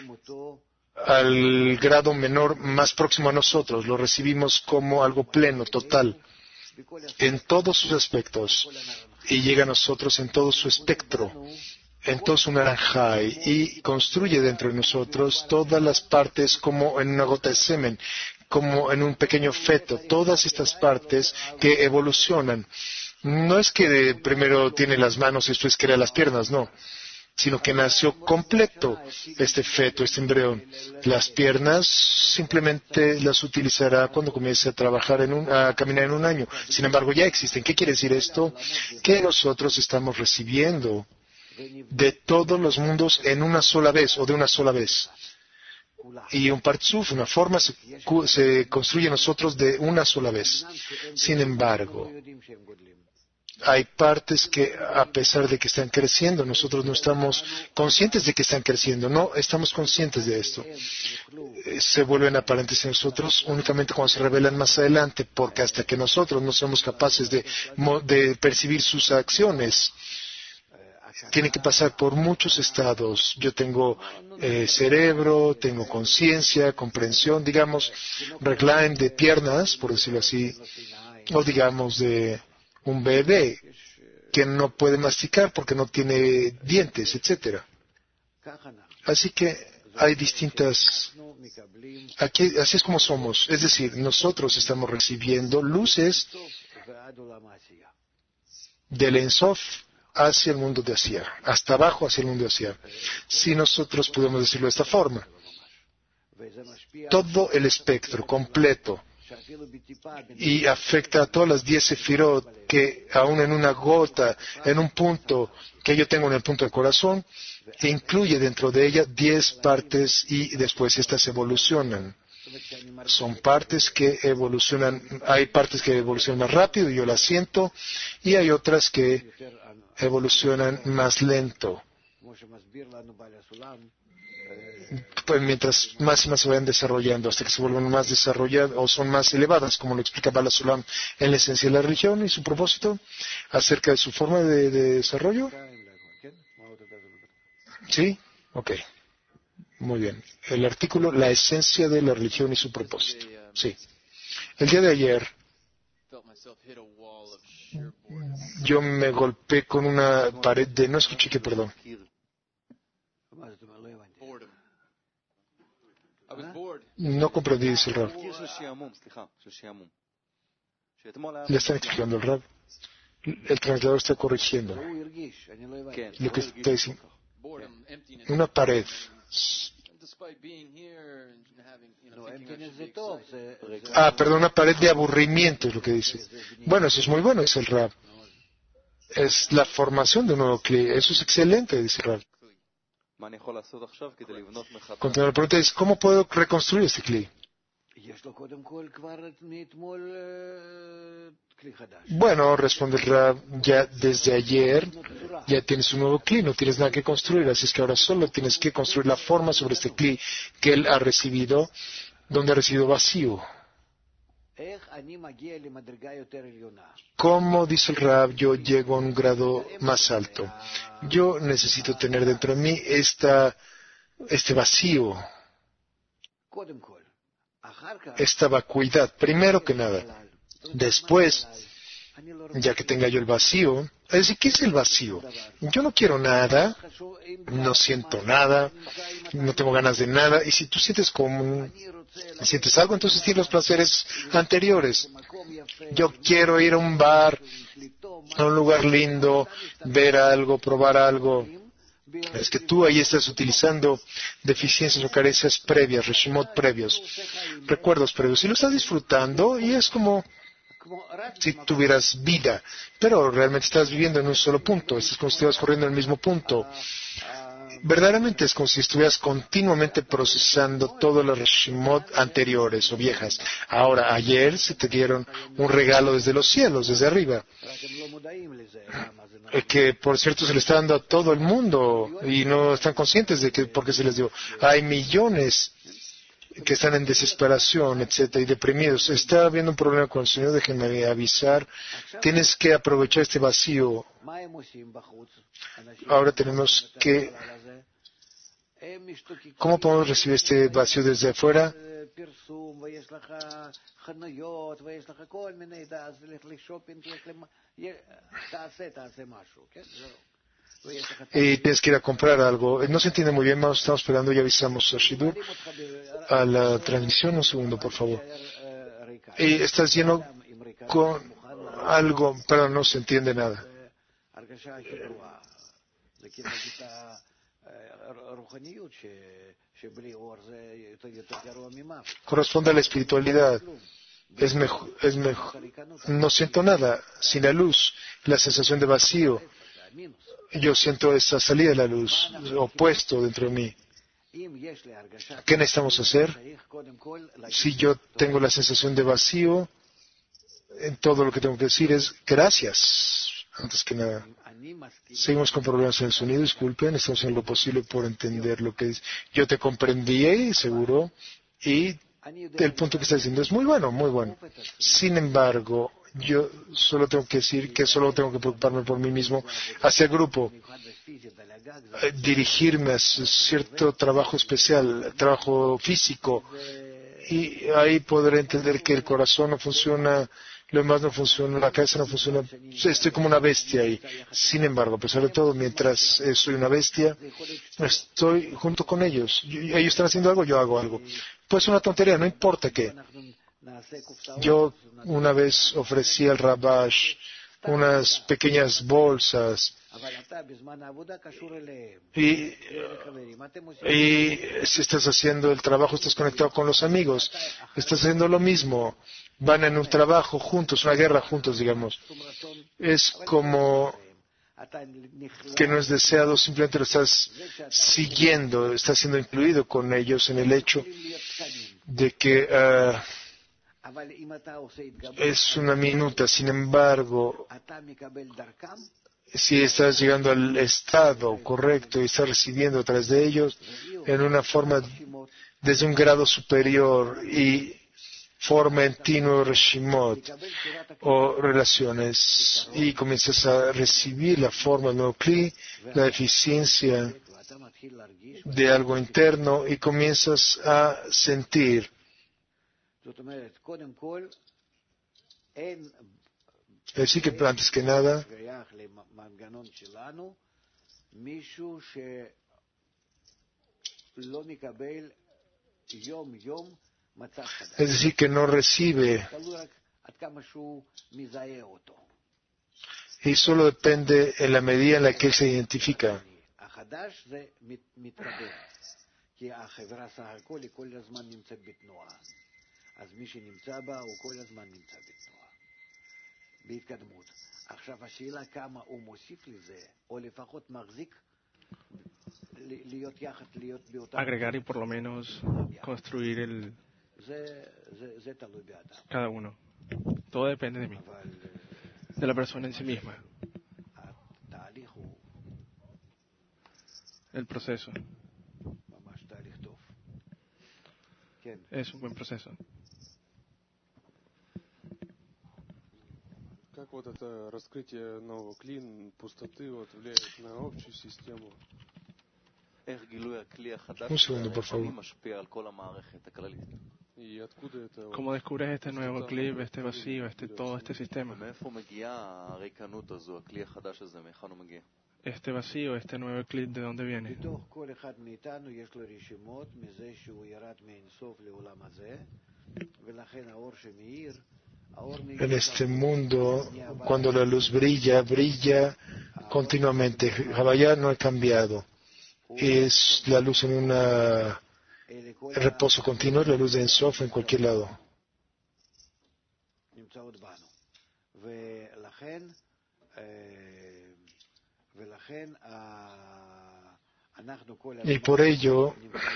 Speaker 1: al grado menor más próximo a nosotros, lo recibimos como algo pleno, total, en todos sus aspectos, y llega a nosotros en todo su espectro, en todo su naranjay, y construye dentro de nosotros todas las partes como en una gota de semen, como en un pequeño feto, todas estas partes que evolucionan. No es que de primero tiene las manos y después crea las piernas, no, sino que nació completo este feto, este embrión. Las piernas simplemente las utilizará cuando comience a trabajar, en un, a caminar en un año. Sin embargo, ya existen. ¿Qué quiere decir esto? Que nosotros estamos recibiendo de todos los mundos en una sola vez o de una sola vez. y un partzuf, una forma, se, se construye en nosotros de una sola vez. Sin embargo, hay partes que, a pesar de que están creciendo, nosotros no estamos conscientes de que están creciendo, no estamos conscientes de esto. Se vuelven aparentes en nosotros únicamente cuando se revelan más adelante, porque hasta que nosotros no somos capaces de, de percibir sus acciones, tiene que pasar por muchos estados. Yo tengo eh, cerebro, tengo conciencia, comprensión, digamos, reglaim de piernas, por decirlo así, o digamos de un bebé que no puede masticar porque no tiene dientes, etcétera. Así que hay distintas... Aquí, así es como somos. Es decir, nosotros estamos recibiendo luces del Ein Sof hacia el mundo de Asiá, hasta abajo hacia el mundo de Asiá. Si nosotros podemos decirlo de esta forma, todo el espectro completo, y afecta a todas las diez sefirot, que aún en una gota, en un punto que yo tengo en el punto del corazón, incluye dentro de ella diez partes y después estas evolucionan. Son partes que evolucionan, hay partes que evolucionan más rápido y yo las siento, y hay otras que evolucionan más lento. Pues mientras más y más se vayan desarrollando, hasta que se vuelvan más desarrolladas o son más elevadas, como lo explica Bala Sulam en la esencia de la religión y su propósito, acerca de su forma de, de desarrollo. ¿Sí? Ok. Muy bien. El artículo, la esencia de la religión y su propósito. Sí. El día de ayer, yo me golpeé con una pared de... No escuché qué, perdón. No comprendí, dice el Rab. Le están explicando el Rab. El translador está corrigiendo lo que está diciendo. Una pared. Ah, perdón, una pared de aburrimiento es lo que dice. Bueno, eso es muy bueno, dice el Rab. Es la formación de un nuevo cli. Eso es excelente, dice el Rab. Continúa la pregunta, es ¿cómo puedo reconstruir este cli? Bueno, responde el Rab, ya desde ayer ya tienes un nuevo cli, no tienes nada que construir, así es que ahora solo tienes que construir la forma sobre este cli que él ha recibido, donde ha recibido vacío. ¿Cómo, dice el Rab, yo llego a un grado más alto? Yo necesito tener dentro de mí esta, este vacío, esta vacuidad, primero que nada. Después, ya que tenga yo el vacío, es decir, ¿qué es el vacío? Yo no quiero nada, no siento nada, no tengo ganas de nada, y si tú sientes como sientes algo, entonces tienes los placeres anteriores. Yo quiero ir a un bar, a un lugar lindo, ver algo, probar algo. Es que tú ahí estás utilizando deficiencias o carencias previas, reshimot previos, recuerdos previos, y lo estás disfrutando, y es como si tuvieras vida, pero realmente estás viviendo en un solo punto, es como si estuvieras corriendo en el mismo punto. Verdaderamente es como si estuvieras continuamente procesando todas las reshimot anteriores o viejas. Ahora, ayer se te dieron un regalo desde los cielos, desde arriba, que por cierto se le está dando a todo el mundo y no están conscientes de que porque se les dio. Hay millones que están en desesperación, etcétera, y deprimidos. Está habiendo un problema con el Señor, déjenme avisar. Tienes que aprovechar este vacío. Ahora tenemos que... ¿Cómo podemos recibir este vacío desde afuera? Y tienes que ir a comprar algo. No se entiende muy bien, más estamos esperando y avisamos a Shidur, a la transmisión. Un segundo, por favor. Y estás lleno con algo, pero no se entiende nada. Corresponde a la espiritualidad. Es mejor, es mejor. No siento nada sin la luz, la sensación de vacío. Yo siento esa salida de la luz, opuesto dentro de mí. ¿Qué necesitamos hacer? Si yo tengo la sensación de vacío, en todo lo que tengo que decir es gracias, antes que nada. Seguimos con problemas en el sonido, disculpen, estamos haciendo lo posible por entender lo que es. Yo te comprendí, seguro, y el punto que estás diciendo es muy bueno, muy bueno. Sin embargo, yo solo tengo que decir que solo tengo que preocuparme por mí mismo hacia el grupo, eh, dirigirme a cierto trabajo especial, trabajo físico, y ahí podré entender que el corazón no funciona, lo demás no funciona, la cabeza no funciona. Estoy como una bestia ahí. Sin embargo, a pesar de todo, mientras eh, soy una bestia, estoy junto con ellos. Yo- ellos están haciendo algo, yo hago algo. Pues una tontería, no importa qué. Yo una vez ofrecí al Rabash unas pequeñas bolsas y, y si estás haciendo el trabajo, estás conectado con los amigos, estás haciendo lo mismo, van en un trabajo juntos, una guerra juntos, digamos. Es como que no es deseado, simplemente lo estás siguiendo, estás siendo incluido con ellos en el hecho de que ah, es una minuta. Sin embargo, si estás llegando al estado correcto y estás recibiendo a través de ellos en una forma desde un grado superior y forma en ti nuevos reshimot o relaciones y comienzas a recibir la forma del nuevo kli, la eficiencia de algo interno y comienzas a sentir. Es decir, que antes que nada, es decir, que no recibe y solo depende en la medida en la que él se identifica.
Speaker 3: Agregar y por lo menos construir el cada uno. Todo depende de mí, de la persona en sí misma. El proceso es un buen proceso.
Speaker 4: Как вот это раскрытие нового клин, пустоты вот влияет на общую систему?
Speaker 1: Un segundo, por favor.
Speaker 4: И откуда это вот
Speaker 3: ¿Cómo descubres este nuevo clip, este vacío, este todo este sistema? Este vacío, este nuevo clip, ¿de dónde viene?
Speaker 1: En este mundo, cuando la luz brilla, brilla continuamente. Havaya no ha cambiado. Es la luz en un reposo continuo, la luz de Ensof en cualquier lado. Y por ello,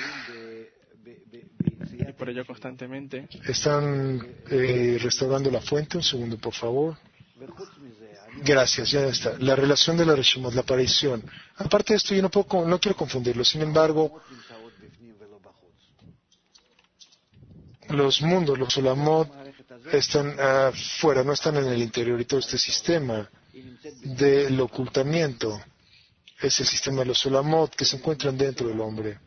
Speaker 3: Y por ello constantemente
Speaker 1: están eh, restaurando la fuente. Un segundo, por favor. Gracias, ya está. La relación de la Reshimot, la aparición. Aparte de esto, yo no, puedo, no quiero confundirlo. Sin embargo, los mundos, los Olamot, están afuera, no están en el interior. Y todo este sistema del ocultamiento es el sistema de los Olamot que se encuentran dentro del hombre.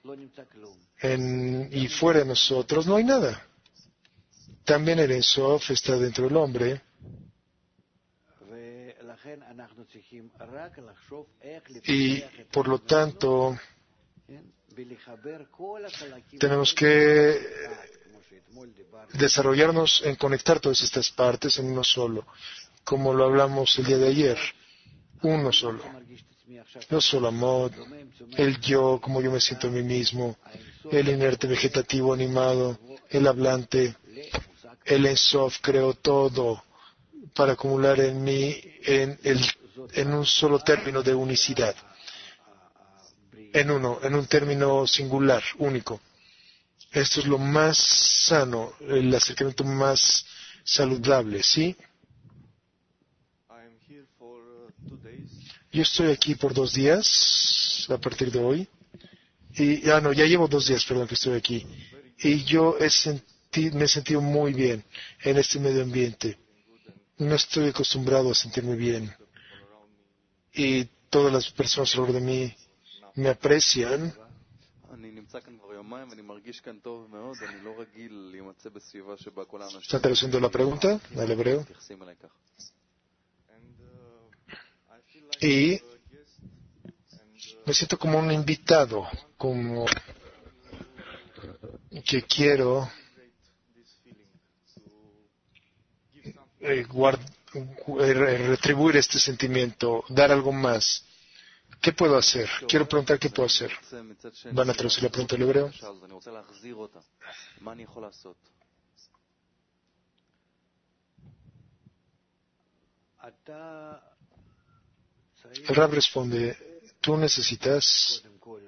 Speaker 1: En, y fuera de nosotros no hay nada. También el Ensof está dentro del hombre. Y por lo tanto tenemos que desarrollarnos en conectar todas estas partes en uno solo, como lo hablamos el día de ayer. Uno solo. No solo amor, el yo, como yo me siento a mí mismo, el inerte vegetativo animado, el hablante, el Ensof creó todo para acumular en mí en, el, en un solo término de unicidad. en uno, en un término singular, único. Esto es lo más sano, el acercamiento más saludable, ¿sí? Yo estoy aquí por dos días, a partir de hoy. Y, ah, no, ya llevo dos días, perdón, que estoy aquí. Y yo he senti- me he sentido muy bien en este medio ambiente. No estoy acostumbrado a sentirme bien. Y todas las personas alrededor de mí me aprecian. ¿Está traduciendo la pregunta al hebreo? Y me siento como un invitado, como que quiero eh, guard- eh, retribuir este sentimiento, dar algo más. ¿Qué puedo hacer? Quiero preguntar qué puedo hacer. ¿Van a traducir la pregunta al hebreo? El Rab responde, tú necesitas,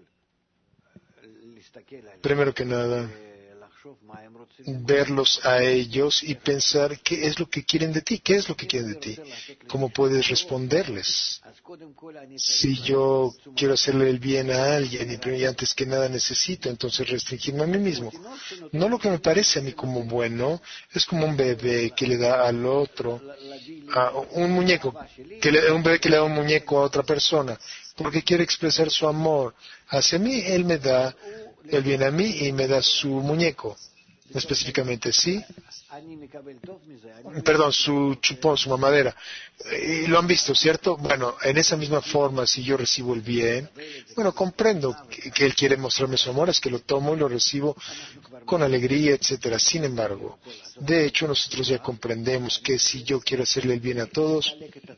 Speaker 1: primero que nada, verlos a ellos y pensar qué es lo que quieren de ti, qué es lo que quieren de ti, cómo puedes responderles. Si yo quiero hacerle el bien a alguien y, y antes que nada necesito, entonces restringirme a mí mismo. No lo que me parece a mí como bueno, es como un bebé que le da al otro, a un muñeco, que le, un bebé que le da un muñeco a otra persona, porque quiere expresar su amor hacia mí, él me da el bien a mí y me da su muñeco, específicamente, ¿sí? Perdón, su chupón, su mamadera. Y lo han visto, ¿cierto? Bueno, en esa misma forma, si yo recibo el bien, bueno, comprendo que, que él quiere mostrarme su amor, es que lo tomo y lo recibo con alegría, etcétera. Sin embargo, de hecho, nosotros ya comprendemos que si yo quiero hacerle el bien a todos,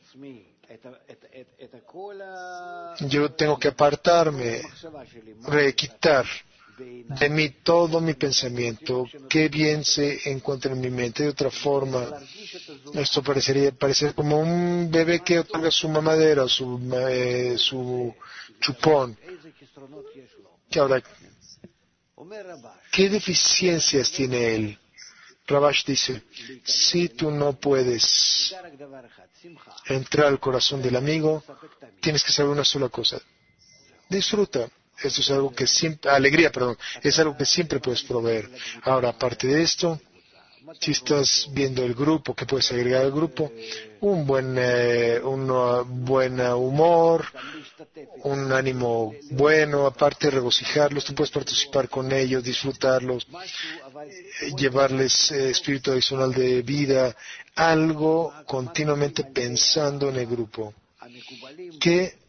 Speaker 1: yo tengo que apartarme, quitar de mí todo mi pensamiento, qué bien se encuentra en mi mente. De otra forma, esto parecería parecer como un bebé que otorga su mamadera, su, eh, su chupón. Que ahora, ¿qué deficiencias tiene él? Rabash dice, si tú no puedes entrar al corazón del amigo, tienes que saber una sola cosa. Disfruta. Esto es algo que siempre, alegría, perdón, es algo que siempre puedes proveer. Ahora, aparte de esto, si estás viendo el grupo, ¿qué puedes agregar al grupo? Un buen, eh, un buen humor, un ánimo bueno, aparte de regocijarlos, tú puedes participar con ellos, disfrutarlos, eh, llevarles eh, espíritu adicional de vida, algo continuamente pensando en el grupo. ¿Qué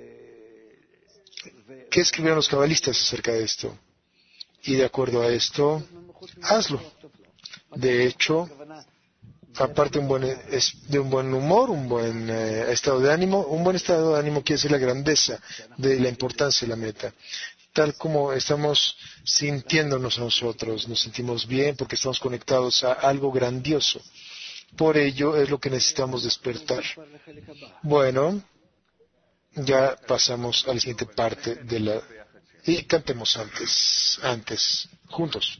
Speaker 1: ¿Qué escribieron los cabalistas acerca de esto? Y de acuerdo a esto, hazlo. De hecho, aparte un buen, es, de un buen humor, un buen eh, estado de ánimo, un buen estado de ánimo quiere decir la grandeza de la importancia de la meta. Tal como estamos sintiéndonos a nosotros, nos sentimos bien porque estamos conectados a algo grandioso. Por ello es lo que necesitamos despertar. Bueno, ya pasamos a la siguiente parte de la... Y cantemos antes, antes, juntos.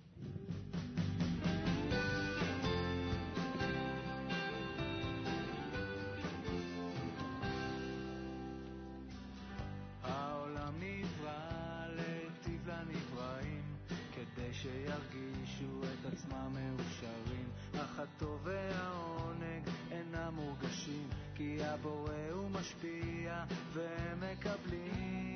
Speaker 5: העולם נברא להיטיב לנבראים כדי שירגישו את עצמם מאושרים אך הטוב והעונג אינם מורגשים כי הבורא הוא משפיע והם מקבלים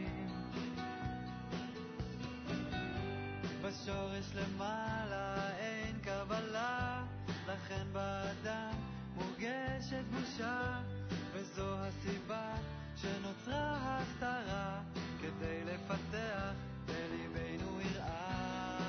Speaker 5: בשורש למעלה אין קבלה לכן באדם מורגשת בושה וזו הסיבה שנוצרה הסתרה כדי לפתח בליבנו יראה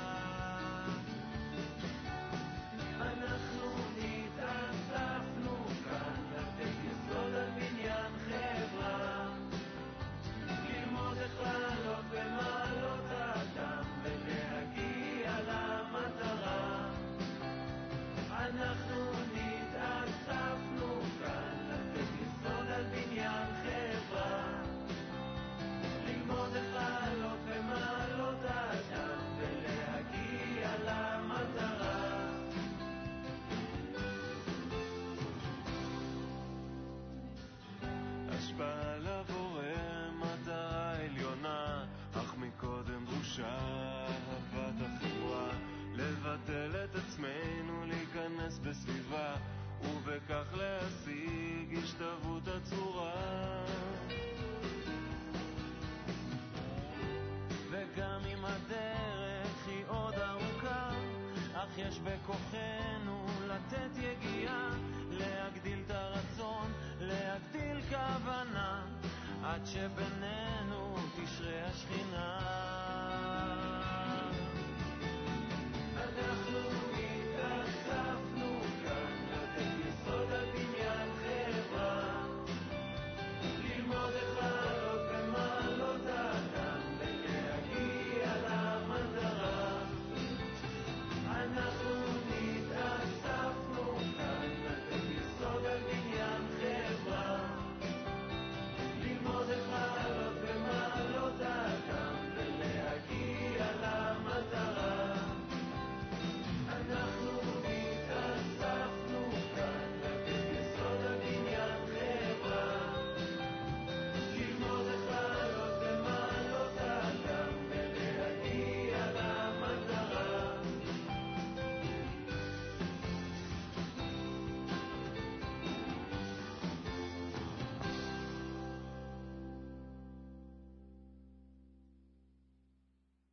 Speaker 5: אנחנו נתאספנו כאן לתת יסוד על בניין חברה ללמוד איך לעלות במעלות האדם ולהגיע למטרה אנחנו נתאספנו כאן לתת יסוד על בניין חברה ללמוד יש בכוחנו לתת יגיעה, להגדיל את הרצון, להגדיל כוונה, עד שבינינו תשרה השכינה.